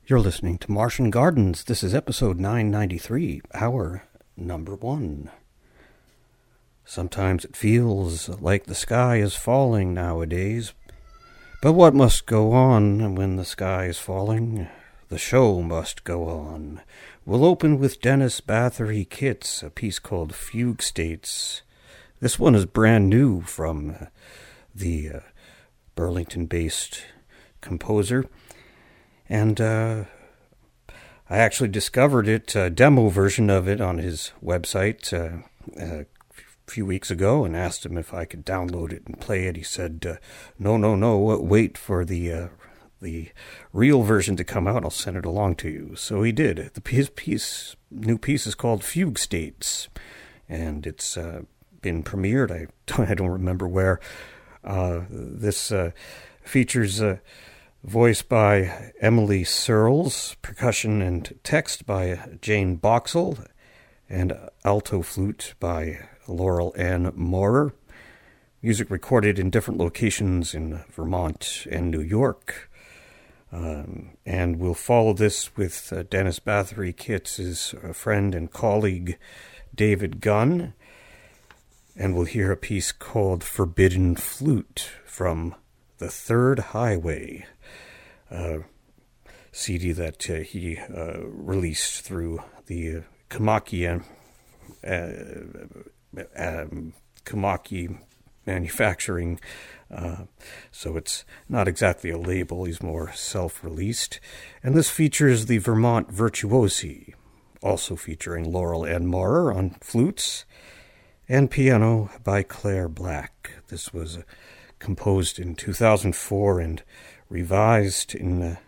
You're listening to Martian Gardens. This is episode 993, hour number 1. Sometimes it feels like the sky is falling nowadays. But what must go on when the sky is falling? The show must go on. We'll open with Dennis Bathory Kitts, a piece called Fugue States. This one is brand new from the Burlington-based composer. And I actually discovered it, a demo version of it on his website a few weeks ago and asked him if I could download it and play it. He said, no, wait for the real version to come out. I'll send it along to you. So he did. His new piece is called Fugue States, and it's been premiered. I don't remember where. This features voice by Emily Searles, percussion and text by Jane Boxall, and alto flute by Laurel Ann Maurer. Music recorded in different locations in Vermont and New York. And we'll follow this with Dennis Bathory Kitts' friend and colleague David Gunn. And we'll hear a piece called Forbidden Flute from The Third Highway, CD that he released through the Kamaki Manufacturing. So it's not exactly a label, he's more self-released. And this features the Vermont Virtuosi, also featuring Laurel Ann Maurer on flutes, and piano by Claire Black. This was composed in 2004 and revised in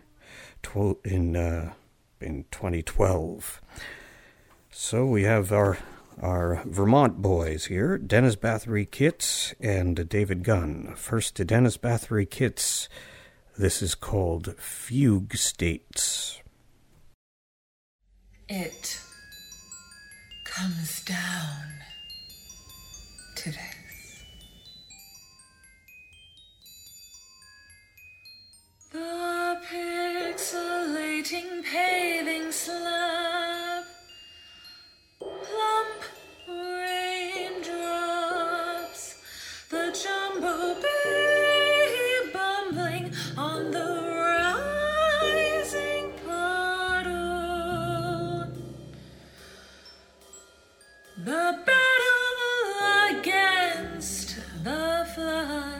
2012. So we have our Vermont boys here, Dennis Bathory Kitts and David Gunn. First to Dennis Bathory Kitts. This is called Fugue States. It comes down to this. The pixelating paving slab, plump raindrops, the jumbo bee bumbling on the rising puddle. The battle against the flood.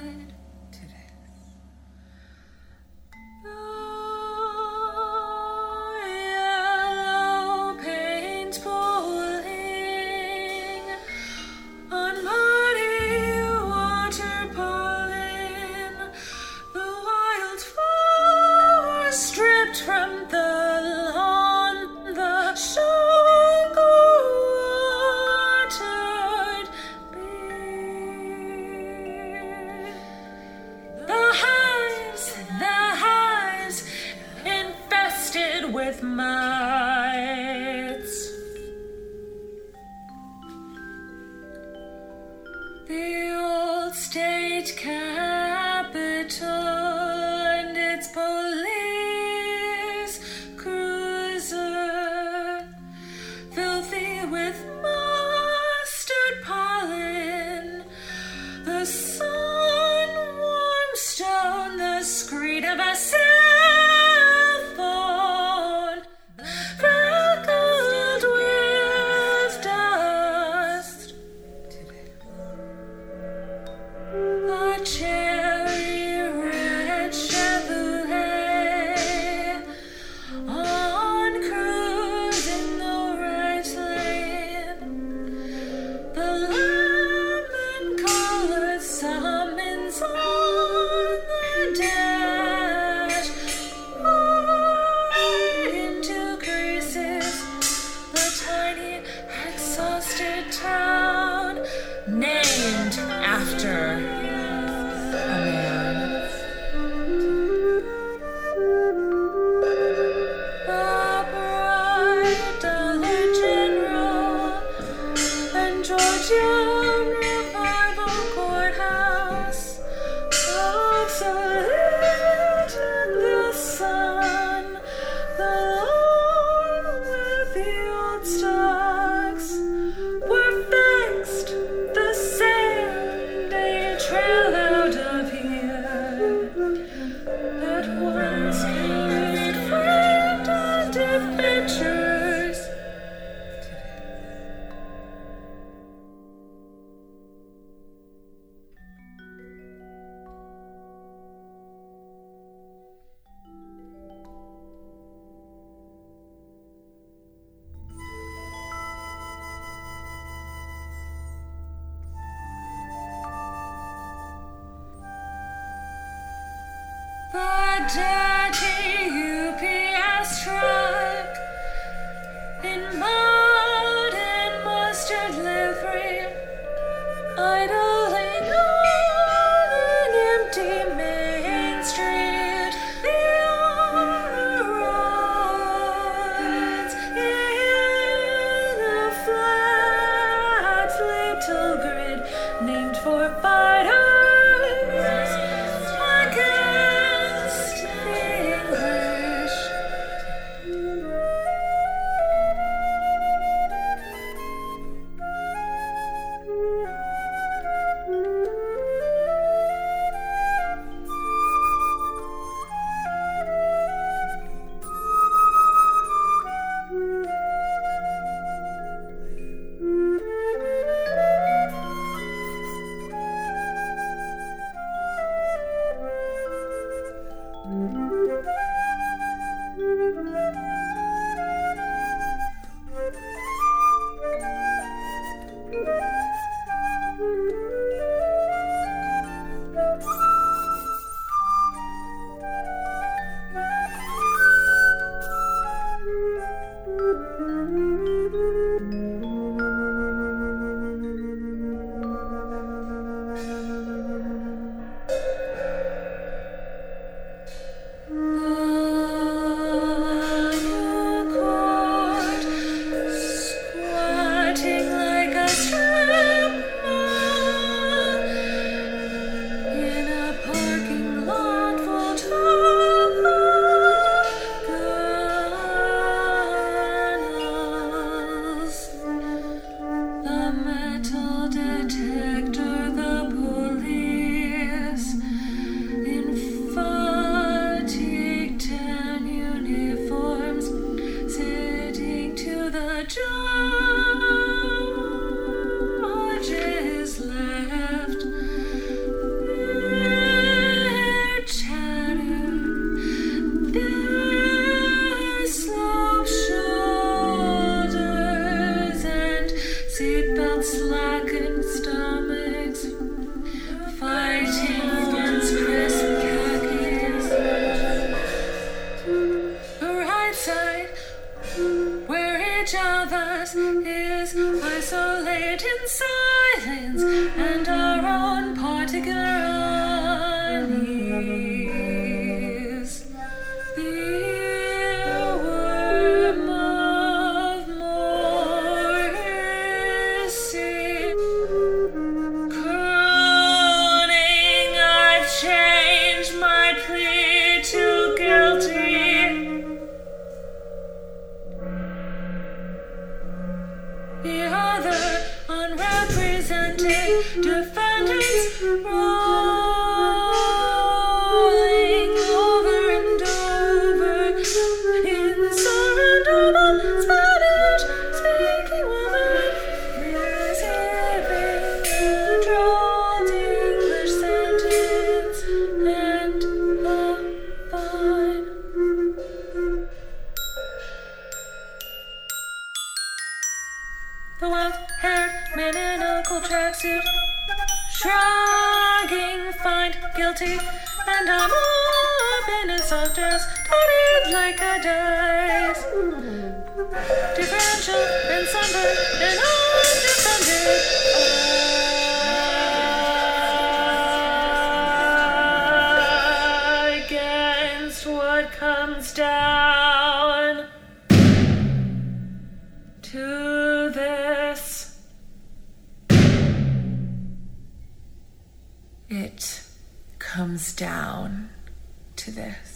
With mites, the old state capitol and its police cruiser, filthy with mustard pollen, the sun-warmed stone, the screed of a cell phone. outside, where each of us is isolated in silence and our own particular unease. The earworm of Morrissey, crooning, I've changed my plea to guilty. The other unrepresented defendants rolling over and over in surrender. The Spanish-speaking woman receiving a drolled English sentence and a fine. The wild-haired man in a cool tracksuit, shrugging, find guilty, and I'm up in a soft dress, dotted like a dice. Differential and sunburned and undefended. Against what comes down to this. It comes down to this.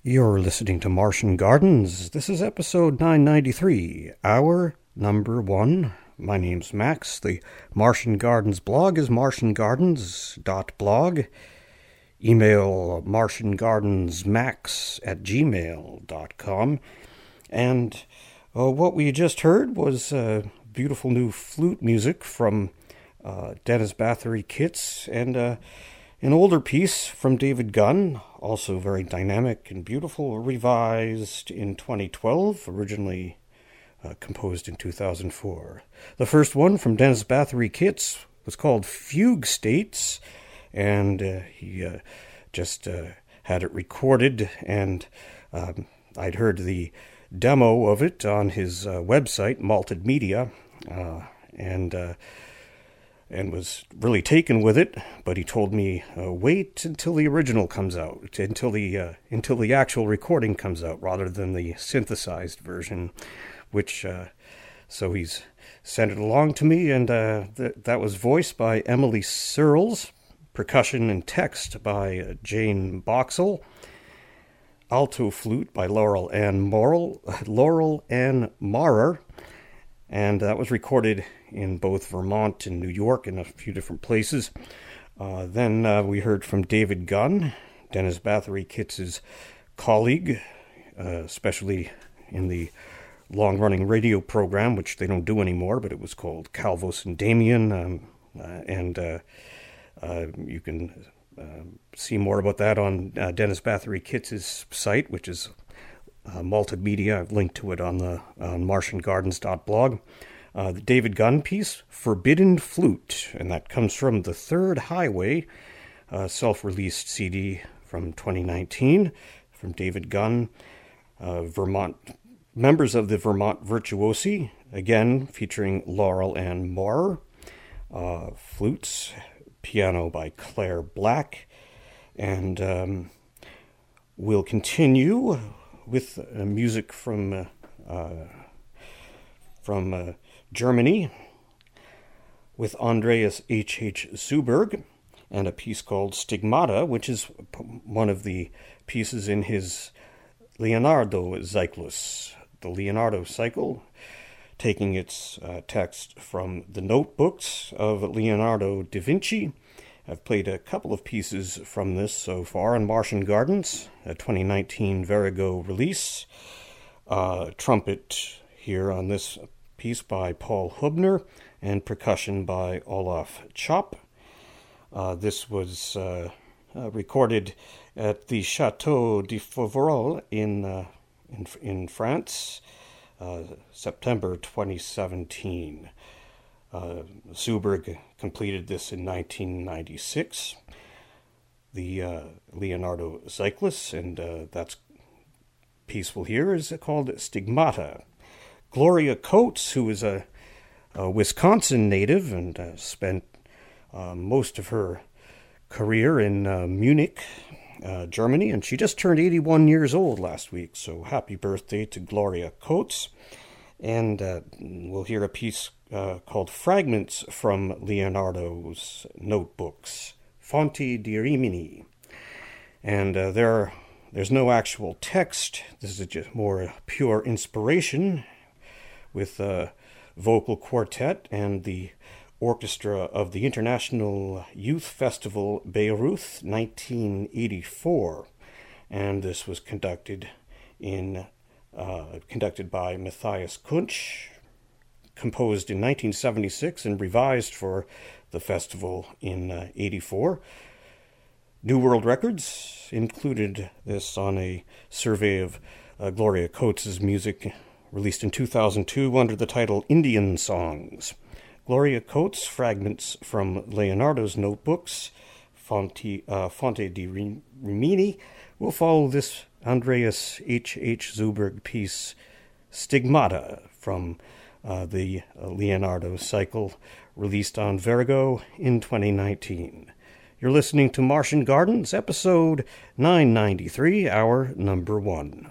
You're listening to Martian Gardens. This is episode 993, hour number 1. My name's Max. The Martian Gardens blog is martiangardens.blog. Email martiangardensmax@gmail.com. And what we just heard was beautiful new flute music from Dennis Bathory Kits, and an older piece from David Gunn, also very dynamic and beautiful, revised in 2012, originally composed in 2004. The first one from Dennis Bathory Kits was called Fugue States, and he just had it recorded, and I'd heard the demo of it on his website, Malted Media, and was really taken with it, but he told me, wait until the original comes out, until the actual recording comes out, rather than the synthesized version, which, so he's sent it along to me, and that was voiced by Emily Searles, percussion and text by Jane Boxall, alto flute by Laurel Ann Maurer, and that was recorded in both Vermont and New York and a few different places. Then we heard from David Gunn, Dennis Bathory Kits' colleague, especially in the long-running radio program, which they don't do anymore, but it was called Calvos and Damien, and you can see more about that on Dennis Bathory Kits' site, which is Malted Media. I've linked to it on martiangardens.blog. The David Gunn piece, Forbidden Flute, and that comes from The Third Highway, self-released CD from 2019 from David Gunn. Vermont members of the Vermont Virtuosi, again featuring Laurel Ann Maurer. Flutes, piano by Claire Black, and we'll continue with music from Germany with Andreas H.H. Zuberg and a piece called Stigmata, which is one of the pieces in his Leonardo Cyclus. The Leonardo Cycle, taking its text from the notebooks of Leonardo da Vinci. I've played a couple of pieces from this so far in Martian Gardens, a 2019 Verigo release. Trumpet here on this piece by Paul Hubner, and percussion by Olaf Chop. This was recorded at the Château de Fauverolles in France, September 2017. Zuberg completed this in 1996, the Leonardo Cyclus, and that piece we'll hear is called Stigmata. Gloria Coates, who is a Wisconsin native and spent most of her career in Munich, Germany, and she just turned 81 years old last week, so happy birthday to Gloria Coates. And we'll hear a piece called Fragments from Leonardo's Notebooks, Fonte di Rimini. And there's no actual text. This is just more pure inspiration, with a vocal quartet and the orchestra of the International Youth Festival Bayreuth 1984. And this was conducted by Matthias Kunsch, composed in 1976 and revised for the festival in 84. New World Records included this on a survey of Gloria Coates' music released in 2002 under the title Indian Songs. Gloria Coates, Fragments from Leonardo's Notebooks, Fonte di Rimini, will follow this Andreas H.H. Zuberg piece, Stigmata, from the Leonardo Cycle, released on Verigo in 2019. You're listening to Martian Gardens, episode 993, hour number 1.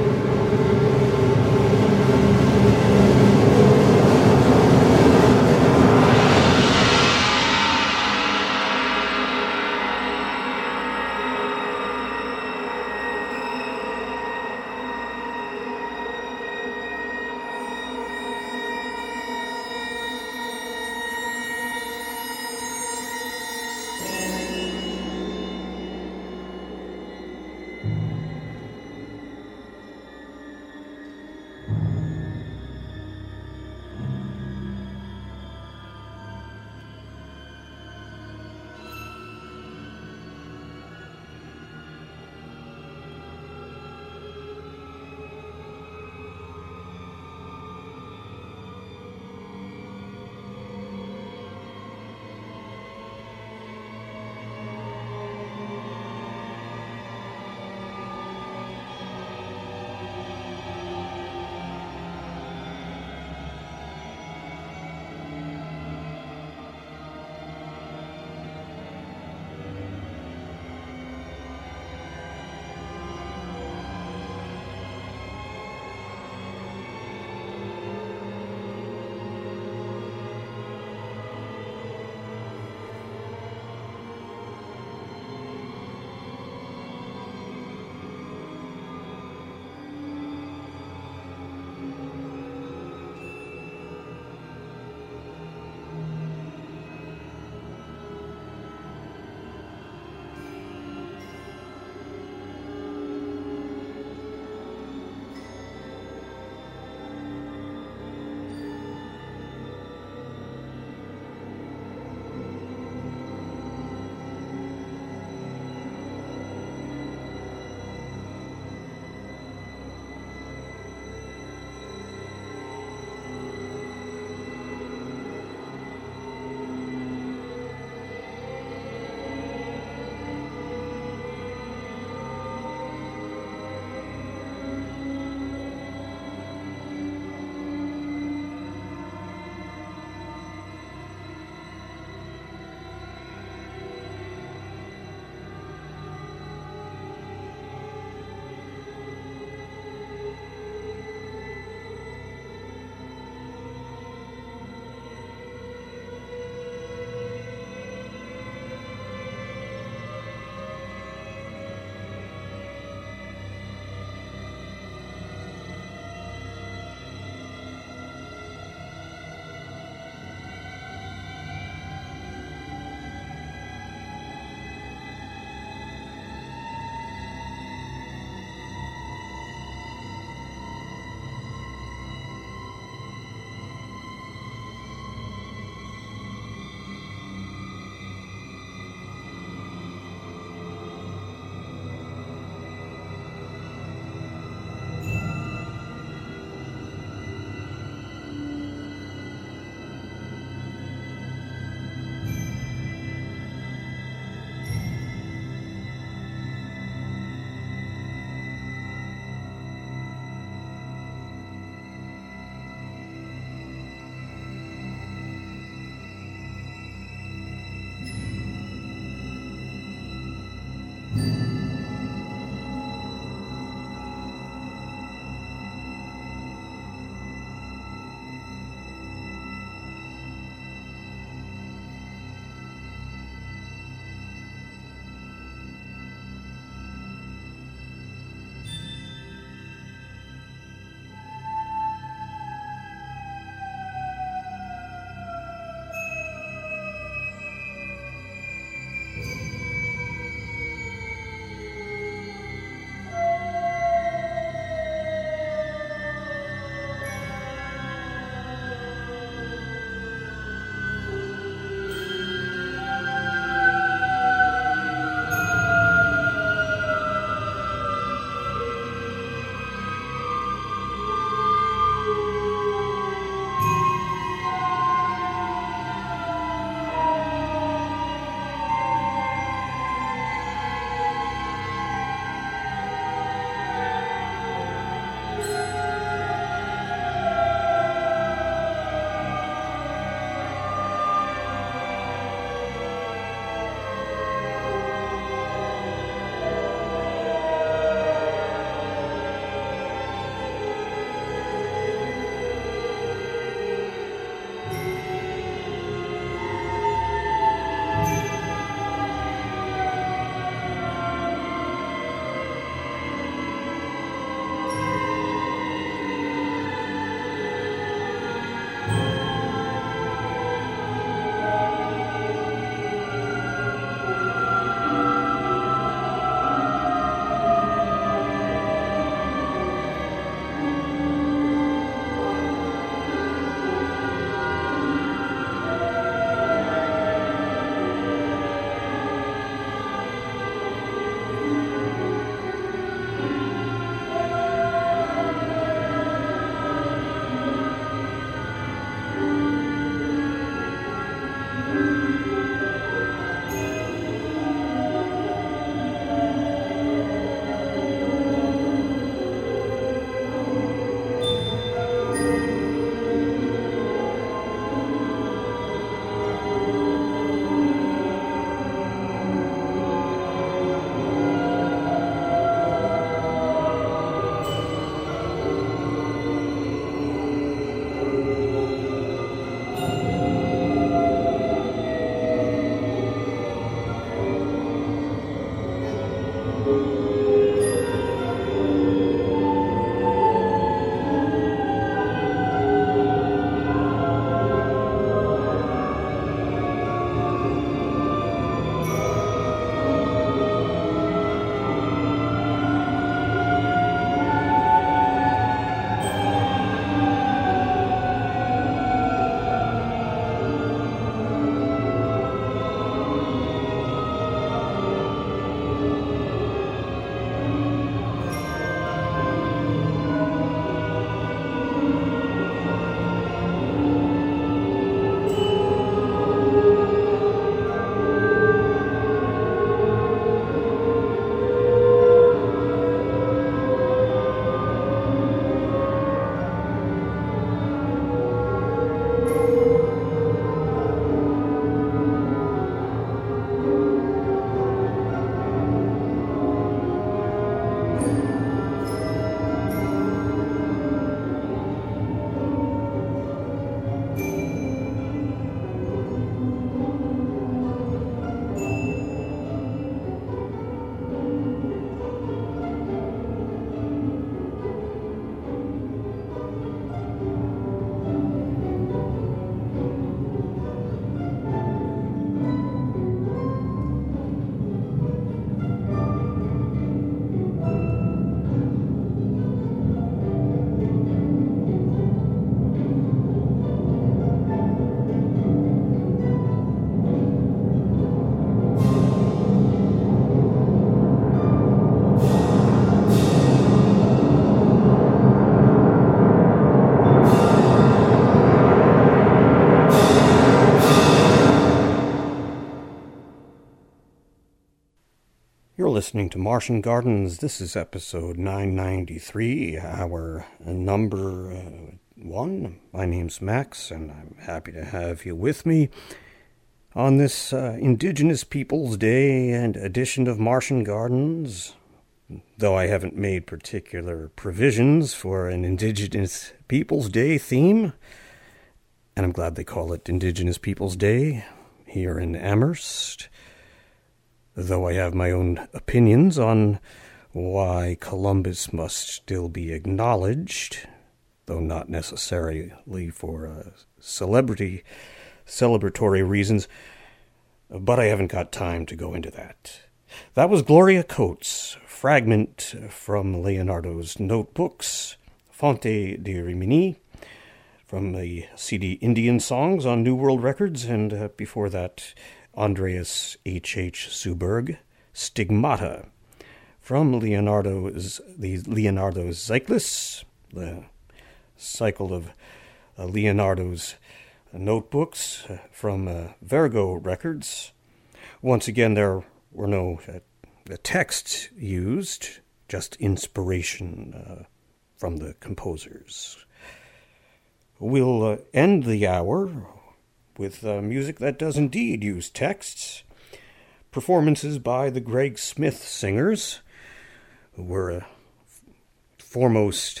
You're listening to Martian Gardens. This is episode 993, our number 1. My name's Max, and I'm happy to have you with me on this Indigenous Peoples Day and edition of Martian Gardens. Though I haven't made particular provisions for an Indigenous Peoples Day theme, and I'm glad they call it Indigenous Peoples Day here in Amherst, though I have my own opinions on why Columbus must still be acknowledged, though not necessarily for celebratory reasons, but I haven't got time to go into that. That was Gloria Coates, fragment from Leonardo's Notebooks, Fonte de Rimini, from the CD Indian Songs on New World Records, and before that, Andreas H.H. Suberg, Stigmata, from Leonardo's Cyclus, the cycle of Leonardo's Notebooks from Vergo Records. Once again, there were no texts used, just inspiration from the composers. We'll end the hour with music that does indeed use texts. Performances by the Greg Smith Singers, who were a foremost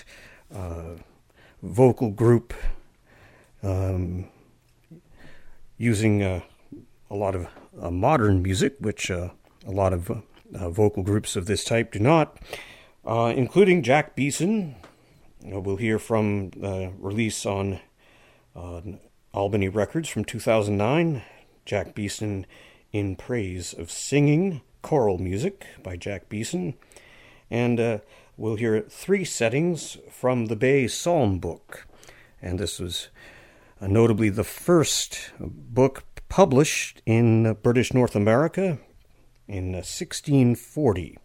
vocal group using a lot of modern music, which a lot of vocal groups of this type do not, including Jack Beeson. We'll hear from the release on Albany Records from 2009, Jack Beeson in Praise of Singing, choral music by Jack Beeson. And we'll hear 3 settings from the Bay Psalm Book. And this was notably the first book published in British North America in 1640.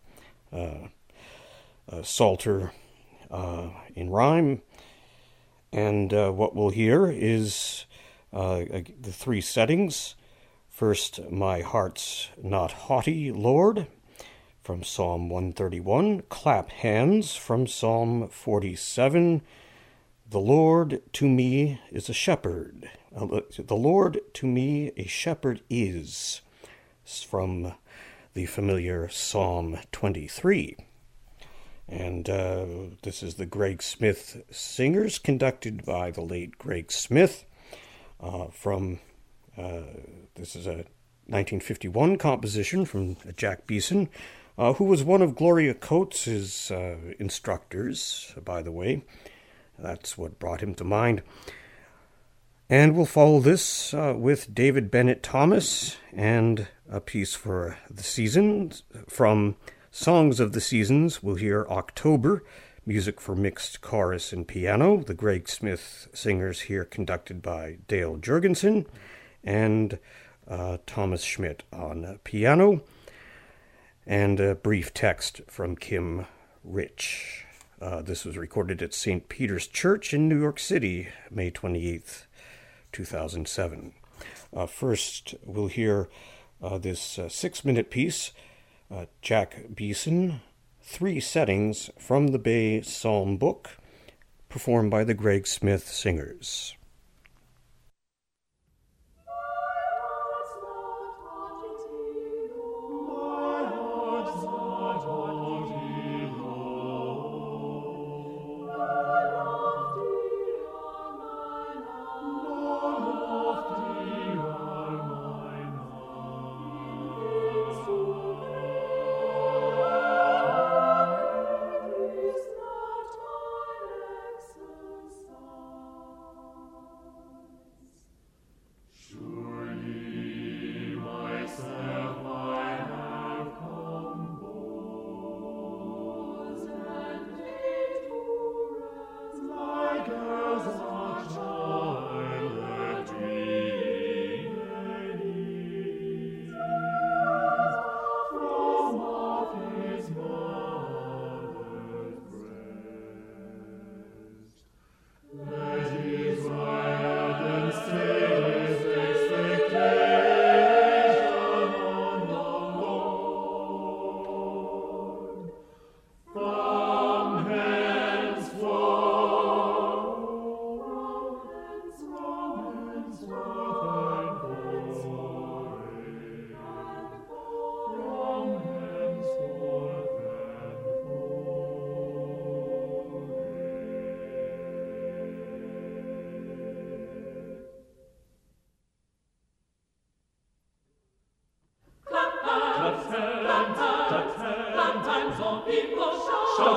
Psalter in rhyme. And what we'll hear is the 3 settings. First, My Heart's Not Haughty, Lord, from Psalm 131. Clap Hands, from Psalm 47. The Lord to me is a shepherd. The Lord to me a shepherd is, from the familiar Psalm 23. And this is the Greg Smith Singers, conducted by the late Greg Smith. This is a 1951 composition from Jack Beeson, who was one of Gloria Coates' instructors, by the way. That's what brought him to mind. And we'll follow this with David Bennett Thomas and a piece for the season. From Songs of the Seasons, we'll hear October, music for mixed chorus and piano. The Greg Smith Singers here conducted by Dale Jurgensen and Thomas Schmidt on piano. And a brief text from Kim Rich. This was recorded at St. Peter's Church in New York City, May 28th, 2007. First, we'll hear this 6-minute piece, Jack Beeson, 3 settings from the Bay Psalm Book, performed by the Greg Smith Singers.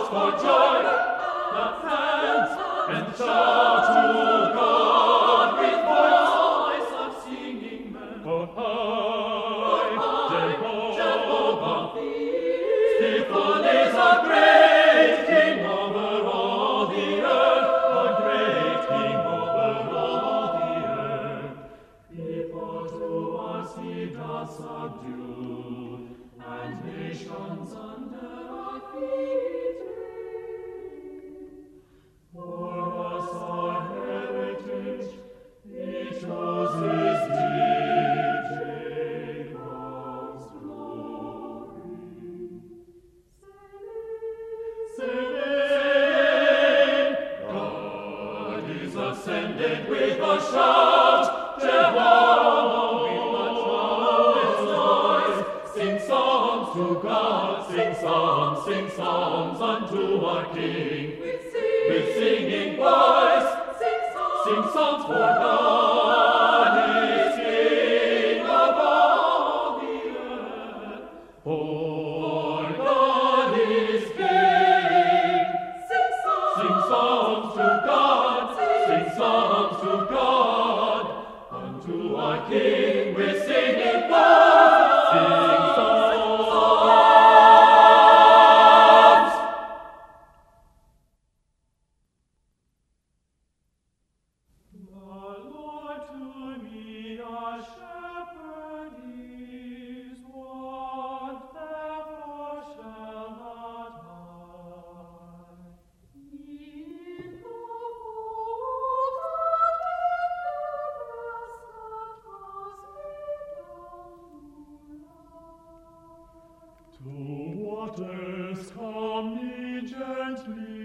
Waters come me gently.